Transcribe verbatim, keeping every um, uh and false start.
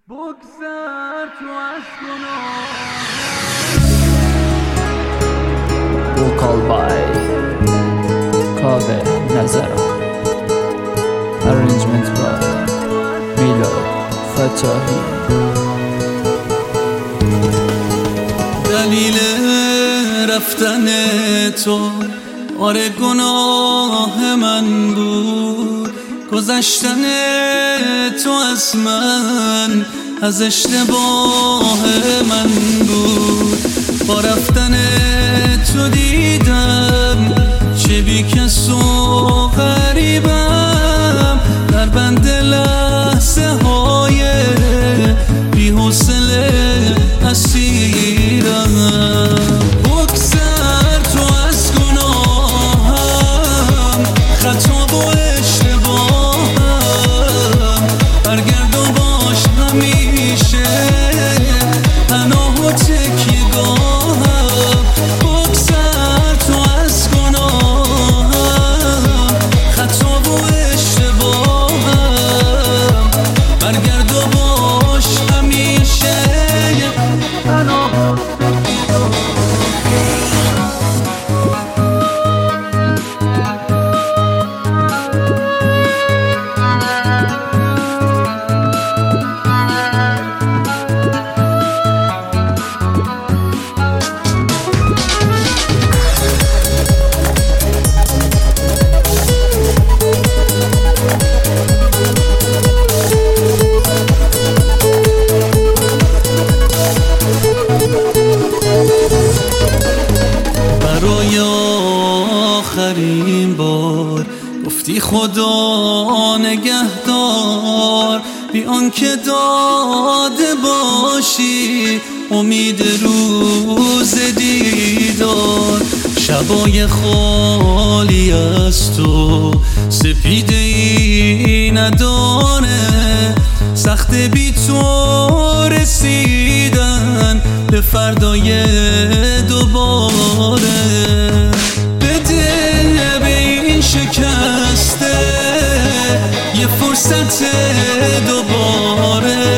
بگذر تو از گناه. Vocal by Kaveh Nazara. Arrangement by Milad Fatahi. دلیل رفتن تو آره گناه من بود، گذشتن تو از من از اشتباه من بود. با رفتن تو دیدم چه بی کس و غریبم، در بند لحظه های بی حوصله اسیرم. بگذر تو از گناهم، خطا و اشتباهم، برگرد و باش همیشه پناه و تکیه‌گاهم. بگذر تو از گناهم، خطا و اشتباهم، برگرد و باش همیشه پناه. برای آخرین بار گفتی خدا نگهدار، بی آنکه داده باشی امید روز دیدار. شبای خالی از تو سپیده ای نداره، سخت بی تو رسیدن به فردای دوباره. بده به این شکسته یه فرصت دوباره،